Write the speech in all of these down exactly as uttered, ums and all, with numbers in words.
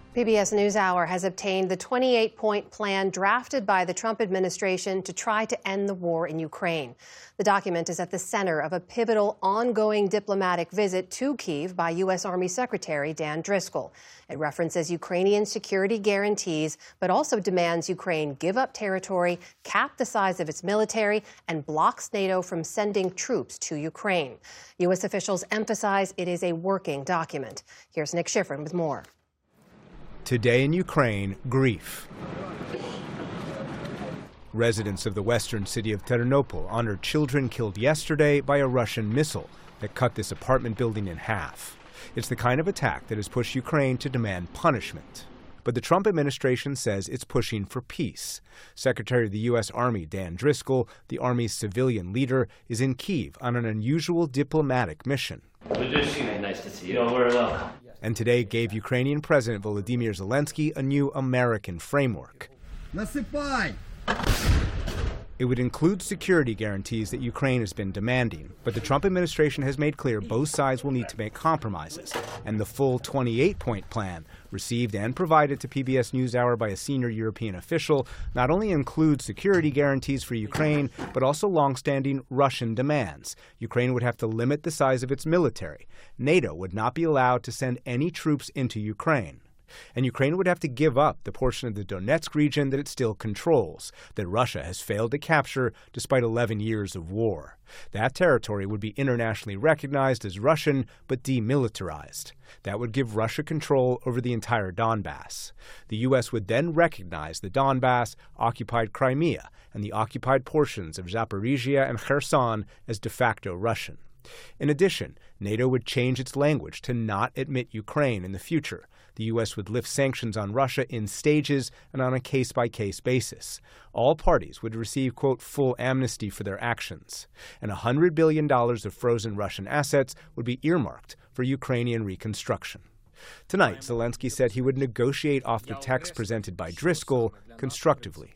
P B S NewsHour has obtained the twenty-eight point plan drafted by the Trump administration to try to end the war in Ukraine. The document is at the center of a pivotal ongoing diplomatic visit to Kyiv by U S Army Secretary Dan Driscoll. It references Ukrainian security guarantees, but also demands Ukraine give up territory, cap the size of its military, and blocks NATO from sending troops to Ukraine. U S officials emphasize it is a working document. Here's Nick Schifrin with more. Today in Ukraine, grief. Residents of the western city of Ternopil honored children killed yesterday by a Russian missile that cut this apartment building in half. It's the kind of attack that has pushed Ukraine to demand punishment. But the Trump administration says it's pushing for peace. Secretary of the U S Army Dan Driscoll, the Army's civilian leader, is in Kyiv on an unusual diplomatic mission. Nice to see you. You're very welcome. And today gave Ukrainian President Volodymyr Zelensky a new American framework. Насыпай! It would include security guarantees that Ukraine has been demanding. But the Trump administration has made clear both sides will need to make compromises. And the full twenty-eight point plan, received and provided to P B S NewsHour by a senior European official, not only includes security guarantees for Ukraine, but also longstanding Russian demands. Ukraine would have to limit the size of its military. NATO would not be allowed to send any troops into Ukraine. And Ukraine would have to give up the portion of the Donetsk region that it still controls, that Russia has failed to capture despite eleven years of war. That territory would be internationally recognized as Russian, but demilitarized. That would give Russia control over the entire Donbass. The U S would then recognize the Donbass, occupied Crimea, and the occupied portions of Zaporizhia and Kherson as de facto Russian. In addition, NATO would change its language to not admit Ukraine in the future. The U S would lift sanctions on Russia in stages and on a case-by-case basis. All parties would receive, quote, full amnesty for their actions. And one hundred billion dollars of frozen Russian assets would be earmarked for Ukrainian reconstruction. Tonight, Zelensky said he would negotiate off the text presented by Driscoll constructively.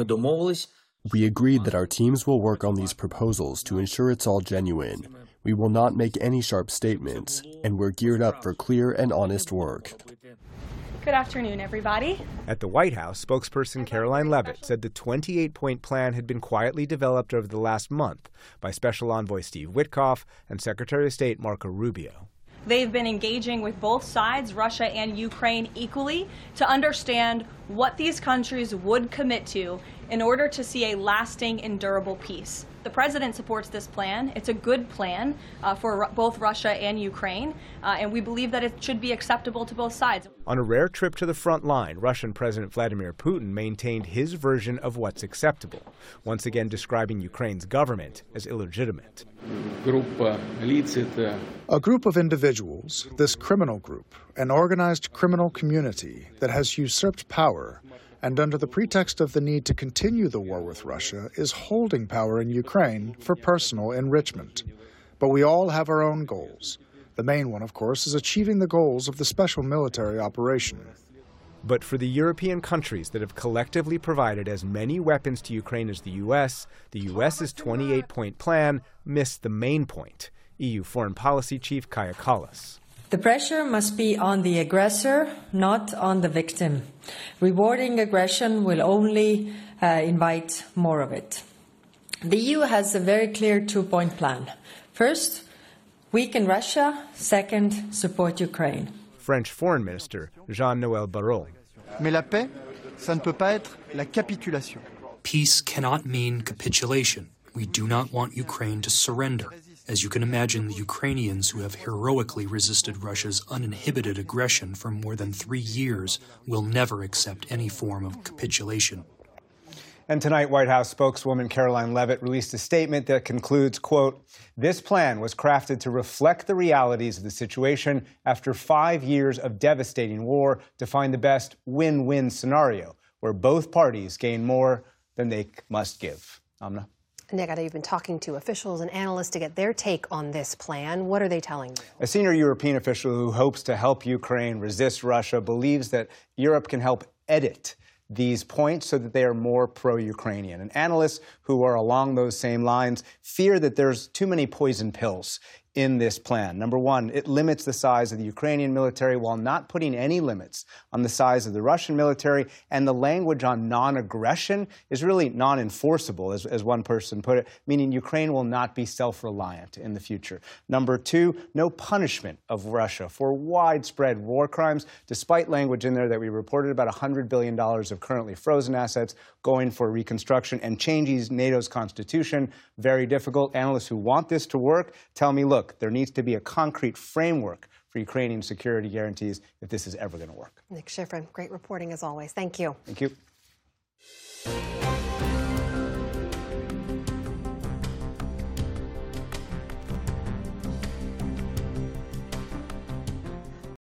We agreed that our teams will work on these proposals to ensure it's all genuine. We will not make any sharp statements, and we're geared up for clear and honest work. Good afternoon, everybody. At the White House, spokesperson Caroline Leavitt said the twenty-eight point plan had been quietly developed over the last month by Special Envoy Steve Witkoff and Secretary of State Marco Rubio. They've been engaging with both sides, Russia and Ukraine, equally to understand what these countries would commit to in order to see a lasting and durable peace. The president supports this plan. It's a good plan uh, for both Russia and Ukraine, uh, and we believe that it should be acceptable to both sides. On a rare trip to the front line, Russian President Vladimir Putin maintained his version of what's acceptable, once again describing Ukraine's government as illegitimate. A group of individuals, this criminal group, an organized criminal community that has usurped power, and under the pretext of the need to continue the war with Russia, is holding power in Ukraine for personal enrichment. But we all have our own goals. The main one, of course, is achieving the goals of the special military operation. But for the European countries that have collectively provided as many weapons to Ukraine as the U S, the U S's twenty-eight point plan missed the main point. E U Foreign Policy Chief Kaja Kallas. The pressure must be on the aggressor, not on the victim. Rewarding aggression will only uh, invite more of it. The E U has a very clear two-point plan. First, weaken Russia. Second, support Ukraine. French Foreign Minister Jean-Noël Barrot. Mais la paix, ça ne peut pas être la capitulation. Peace cannot mean capitulation. We do not want Ukraine to surrender. As you can imagine, the Ukrainians who have heroically resisted Russia's uninhibited aggression for more than three years will never accept any form of capitulation. And tonight, White House spokeswoman Caroline Leavitt released a statement that concludes, quote, this plan was crafted to reflect the realities of the situation after five years of devastating war to find the best win-win scenario, where both parties gain more than they must give. Amna? Nick, I know you've been talking to officials and analysts to get their take on this plan. What are they telling you? A senior European official who hopes to help Ukraine resist Russia believes that Europe can help edit these points so that they are more pro-Ukrainian. And analysts who are along those same lines fear that there's too many poison pills in this plan. Number one, it limits the size of the Ukrainian military while not putting any limits on the size of the Russian military, and the language on non-aggression is really non-enforceable, as, as one person put it, meaning Ukraine will not be self-reliant in the future. Number two, no punishment of Russia for widespread war crimes, despite language in there that we reported about one hundred billion dollars of currently frozen assets going for reconstruction, and changes NATO's constitution. Very difficult. Analysts who want this to work tell me, look, there needs to be a concrete framework for Ukrainian security guarantees if this is ever going to work. Nick Schifrin, great reporting as always. Thank you. Thank you.